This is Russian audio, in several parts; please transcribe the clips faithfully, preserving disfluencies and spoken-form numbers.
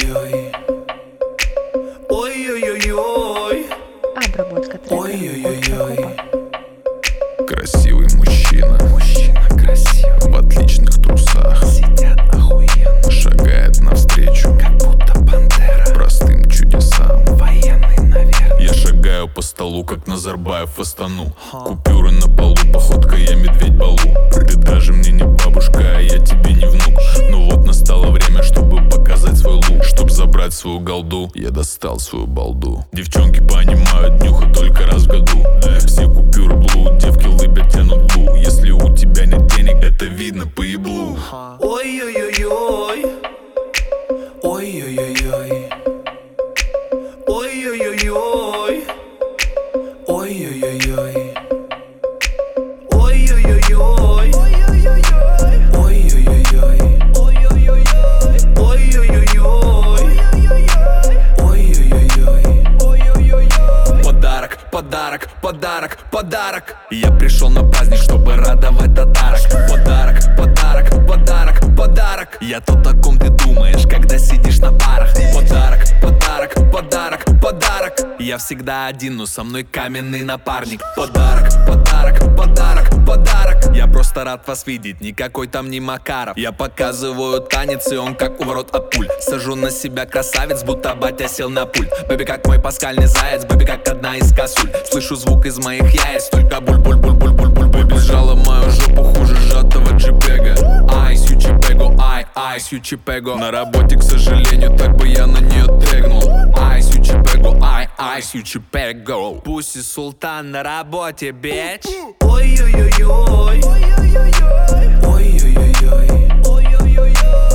Ой-ой-ой-ой. Ой-ой-ой-ой. Обработка трека. Ой-ой-ой-ой. Красивый мужчина, Мужчина красивый, в отличных трусах, сидят охуенно, шагает навстречу как будто пантера, простым чудесам. военный, наверное. Я шагаю по столу, как Назарбаев в Астану. Купюры на полу, походка я медведь Балу. Ты даже мне не бабушка, а я тебе не внук. Но вот настало время, чтобы показать свой лук. Чтоб забрать свою голду, я достал свою балду. Девчонки понимают нюха только раз в году. Все купюры блу, девки лыбят, тянут лу. Если у тебя нет денег, это видно по еблу. Ой-ой-ой-ой. Ой-ой-ой-ой. Ой-ой-ой-ой. Ой-ой-ой-ой. Ой-ой-ой-ой. Ой-ой-ой-ой. Ой-ой-ой-ой. Подарок, подарок, подарок, подарок. Я пришел на праздник, чтобы радовать татарок. Подарок, подарок, подарок, подарок. Я то, о ком ты думаешь, когда сидишь на парах. Подарок, подарок, подарок, подарок. Я всегда один, но со мной каменный напарник. Подарок, подарок, подарок, подарок. Я просто рад вас видеть, никакой там не Макаров. Я показываю танец, и он как у ворот от пуль. Сажу на себя красавец, будто батя сел на пульт. Бэби как мой паскальный заяц, бэби как одна из косуль. Слышу звук из моих яиц, только буль-буль-буль-буль-буль-буль. Бэби сжала мою жопу хуже сжатого джипега. Айс, ючипего, ай, айс, ючипего. На работе, к сожалению, так бы я на нее тегнул. Айс, ючипего, ай, айс, ючипего. Пусть султан на работе, бич. Ой-ой-ой-ой. Ой-ой-ой-ой. Ой-ой-ой-ой. Ой-ой-ой-ой.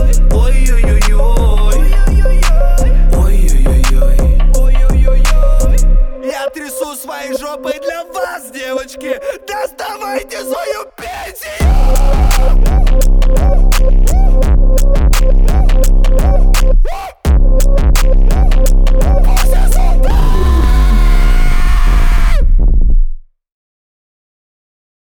Ой-ой-ой-ой. Я трясу своей жопой для вас, девочки. Доставайте свою пенсию.